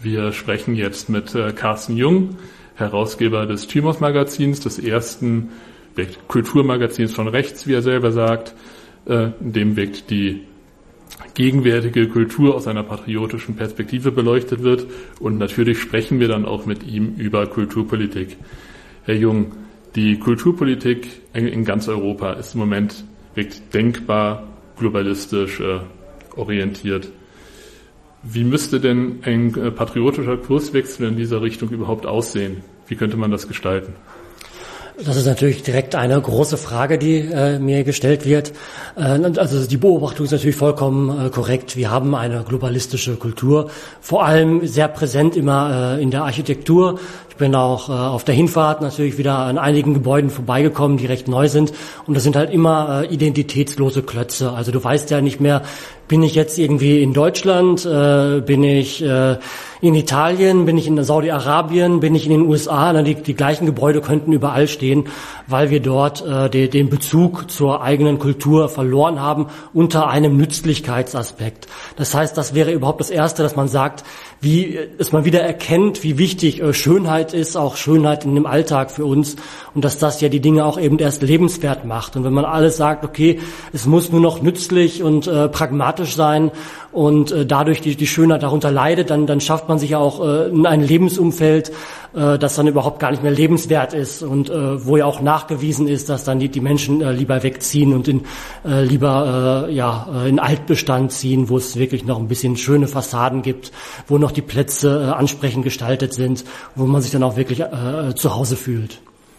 Wir sprechen jetzt mit Carsten Jung, Herausgeber des Thymos-Magazins, des ersten Kulturmagazins von rechts, wie er selber sagt. In dem wirkt die gegenwärtige Kultur aus einer patriotischen Perspektive beleuchtet wird. Und natürlich sprechen wir dann auch mit ihm über Kulturpolitik. Herr Jung, die Kulturpolitik in ganz Europa ist im Moment wirklich denkbar globalistisch orientiert. Wie müsste denn ein patriotischer Kurswechsel in dieser Richtung überhaupt aussehen? Wie könnte man das gestalten? Das ist natürlich direkt eine große Frage, die mir gestellt wird. Also die Beobachtung ist natürlich vollkommen korrekt. Wir haben eine globalistische Kultur, vor allem sehr präsent immer in der Architektur. Ich bin auch auf der Hinfahrt natürlich wieder an einigen Gebäuden vorbeigekommen, die recht neu sind. Und das sind halt immer identitätslose Klötze. Also du weißt ja nicht mehr, bin ich jetzt irgendwie in Deutschland, bin ich in Italien, bin ich in Saudi-Arabien, bin ich in den USA. Die gleichen Gebäude könnten überall stehen, weil wir dort den Bezug zur eigenen Kultur verloren haben unter einem Nützlichkeitsaspekt. Das heißt, das wäre überhaupt das Erste, dass man sagt, dass man wieder erkennt, wie wichtig Schönheit ist, auch Schönheit in dem Alltag für uns und dass das ja die Dinge auch eben erst lebenswert macht. Und wenn man alles sagt, okay, es muss nur noch nützlich und pragmatisch sein und dadurch die Schönheit darunter leidet, dann schafft man sich ja auch in ein Lebensumfeld, das dann überhaupt gar nicht mehr lebenswert ist und wo ja auch nachgewiesen ist, dass dann die Menschen lieber wegziehen und lieber in Altbestand ziehen, wo es wirklich noch ein bisschen schöne Fassaden gibt, wo noch die Plätze ansprechend gestaltet sind, wo man sich dann auch wirklich zu Hause fühlt.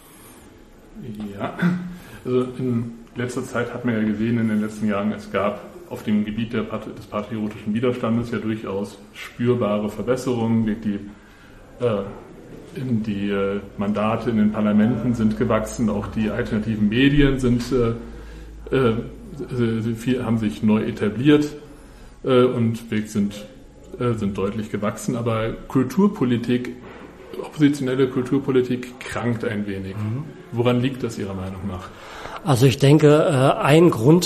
Ja, also in letzter Zeit hat man ja gesehen, in den letzten Jahren, es gab auf dem Gebiet des patriotischen Widerstandes ja durchaus spürbare Verbesserungen. Die Mandate in den Parlamenten sind gewachsen, auch die alternativen Medien haben sich neu etabliert und sind deutlich gewachsen. Aber oppositionelle Kulturpolitik krankt ein wenig. Woran liegt das Ihrer Meinung nach? Also ich denke, ein Grund,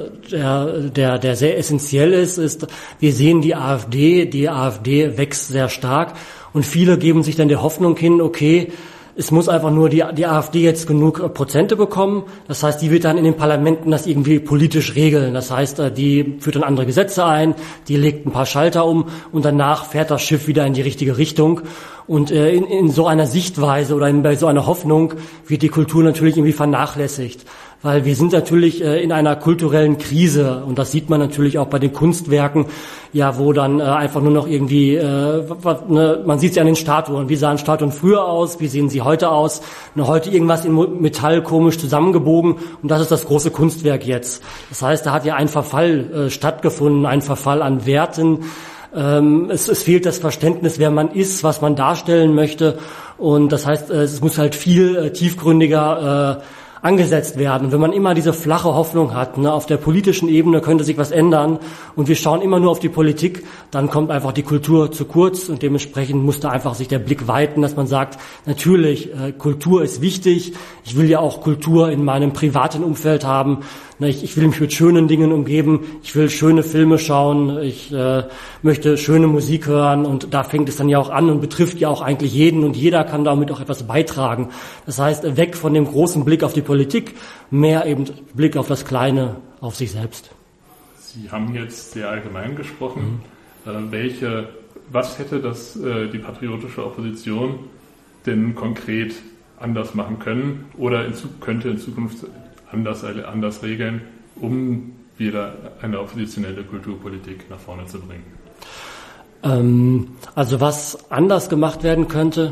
der sehr essentiell ist, wir sehen die AfD wächst sehr stark und viele geben sich dann der Hoffnung hin, okay, es muss einfach nur die AfD jetzt genug Prozente bekommen. Das heißt, die wird dann in den Parlamenten das irgendwie politisch regeln. Das heißt, die führt dann andere Gesetze ein, die legt ein paar Schalter um und danach fährt das Schiff wieder in die richtige Richtung. Und in so einer Sichtweise oder bei so einer Hoffnung wird die Kultur natürlich irgendwie vernachlässigt. Weil wir sind natürlich in einer kulturellen Krise und das sieht man natürlich auch bei den Kunstwerken, ja, wo dann einfach nur noch irgendwie, man sieht es ja an den Statuen. Wie sahen Statuen früher aus? Wie sehen sie heute aus? Heute irgendwas in Metall komisch zusammengebogen und das ist das große Kunstwerk jetzt. Das heißt, da hat ja ein Verfall stattgefunden, ein Verfall an Werten. Es fehlt das Verständnis, wer man ist, was man darstellen möchte und das heißt, es muss halt viel tiefgründiger angesetzt werden. Und wenn man immer diese flache Hoffnung hat, auf der politischen Ebene könnte sich was ändern und wir schauen immer nur auf die Politik, dann kommt einfach die Kultur zu kurz und dementsprechend muss da einfach sich der Blick weiten, dass man sagt, natürlich, Kultur ist wichtig, ich will ja auch Kultur in meinem privaten Umfeld haben, ich will mich mit schönen Dingen umgeben, ich will schöne Filme schauen, ich möchte schöne Musik hören und da fängt es dann ja auch an und betrifft ja auch eigentlich jeden und jeder kann damit auch etwas beitragen. Das heißt, weg von dem großen Blick auf die Politik, mehr eben Blick auf das Kleine, auf sich selbst. Sie haben jetzt sehr allgemein gesprochen. Was hätte die patriotische Opposition denn konkret anders machen können oder könnte in Zukunft anders regeln, um wieder eine oppositionelle Kulturpolitik nach vorne zu bringen? Also was anders gemacht werden könnte,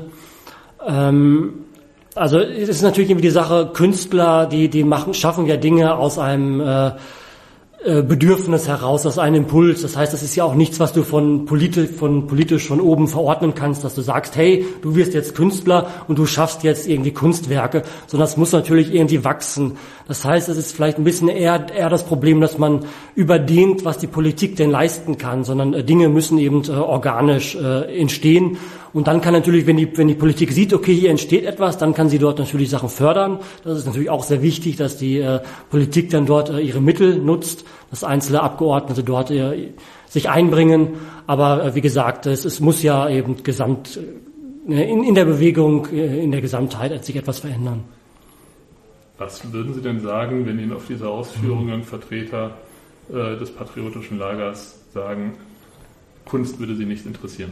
also es ist natürlich irgendwie die Sache, Künstler, die schaffen ja Dinge aus einem Bedürfnis heraus, aus einem Impuls. Das heißt, das ist ja auch nichts, was du politisch von oben verordnen kannst, dass du sagst, hey, du wirst jetzt Künstler und du schaffst jetzt irgendwie Kunstwerke, sondern es muss natürlich irgendwie wachsen. Das heißt, es ist vielleicht ein bisschen eher das Problem, dass man überdehnt, was die Politik denn leisten kann, sondern Dinge müssen eben organisch entstehen. Und dann kann natürlich, wenn die Politik sieht, okay, hier entsteht etwas, dann kann sie dort natürlich Sachen fördern. Das ist natürlich auch sehr wichtig, dass die Politik dann dort ihre Mittel nutzt. dass einzelne Abgeordnete dort sich einbringen. Aber wie gesagt, es muss ja eben in der Bewegung, in der Gesamtheit sich etwas verändern. Was würden Sie denn sagen, wenn Ihnen auf diese Ausführungen Vertreter des patriotischen Lagers sagen, Kunst würde Sie nicht interessieren?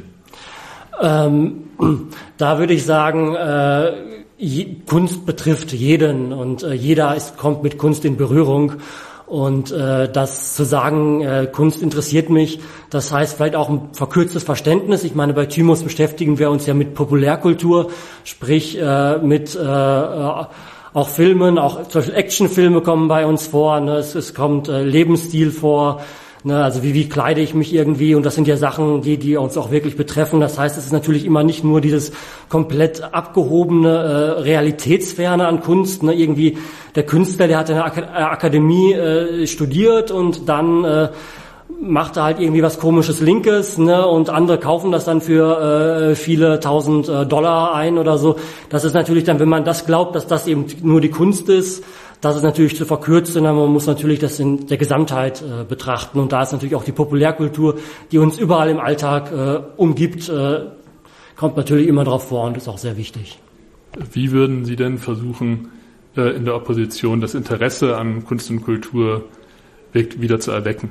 Da würde ich sagen, Kunst betrifft jeden und jeder kommt mit Kunst in Berührung. Und das zu sagen, Kunst interessiert mich, das heißt vielleicht auch ein verkürztes Verständnis. Ich meine, bei Thymos beschäftigen wir uns ja mit Populärkultur, sprich mit auch Filmen, auch zum Beispiel Actionfilme kommen bei uns vor, ne? Es kommt Lebensstil vor, ne? Also wie kleide ich mich irgendwie, und das sind ja Sachen, die uns auch wirklich betreffen. Das heißt, es ist natürlich immer nicht nur dieses komplett abgehobene Realitätsferne an Kunst, ne? Irgendwie der Künstler, der hat in der Akademie studiert und dann macht er halt irgendwie was Komisches Linkes, ne, und andere kaufen das dann für viele tausend Dollar ein oder so. Das ist natürlich dann, wenn man das glaubt, dass das eben nur die Kunst ist, das ist natürlich zu verkürzen. Man muss natürlich das in der Gesamtheit betrachten, und da ist natürlich auch die Populärkultur, die uns überall im Alltag umgibt, kommt natürlich immer drauf vor und ist auch sehr wichtig. Wie würden Sie denn versuchen, in der Opposition das Interesse an Kunst und Kultur wieder zu erwecken?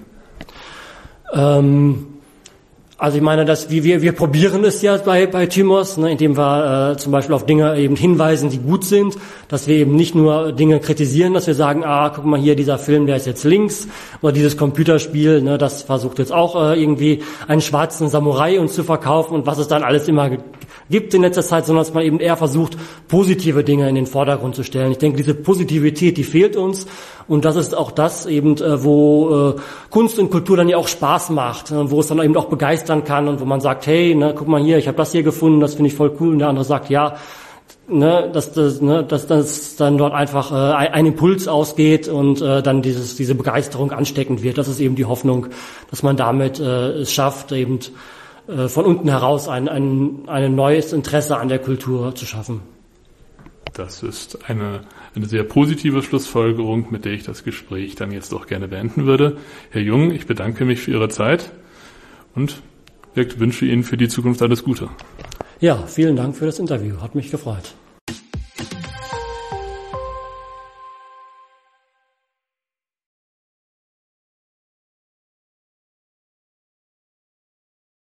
Also ich meine, dass wir probieren es ja bei Thymos, ne, indem wir zum Beispiel auf Dinge eben hinweisen, die gut sind, dass wir eben nicht nur Dinge kritisieren, dass wir sagen, guck mal hier, dieser Film, der ist jetzt links, oder dieses Computerspiel, ne, das versucht jetzt auch irgendwie einen schwarzen Samurai uns zu verkaufen und was es dann alles immer gibt in letzter Zeit, sondern dass man eben eher versucht, positive Dinge in den Vordergrund zu stellen. Ich denke, diese Positivität, die fehlt uns, und das ist auch das eben, wo Kunst und Kultur dann ja auch Spaß macht, wo es dann eben auch begeistern kann und wo man sagt, hey, ne, guck mal hier, ich habe das hier gefunden, das finde ich voll cool, und der andere sagt, ja, ne, dass dann dort einfach ein Impuls ausgeht und dann diese Begeisterung ansteckend wird. Das ist eben die Hoffnung, dass man damit es schafft, eben von unten heraus ein neues Interesse an der Kultur zu schaffen. Das ist eine sehr positive Schlussfolgerung, mit der ich das Gespräch dann jetzt auch gerne beenden würde. Herr Jung, ich bedanke mich für Ihre Zeit und wünsche Ihnen für die Zukunft alles Gute. Ja, vielen Dank für das Interview. Hat mich gefreut.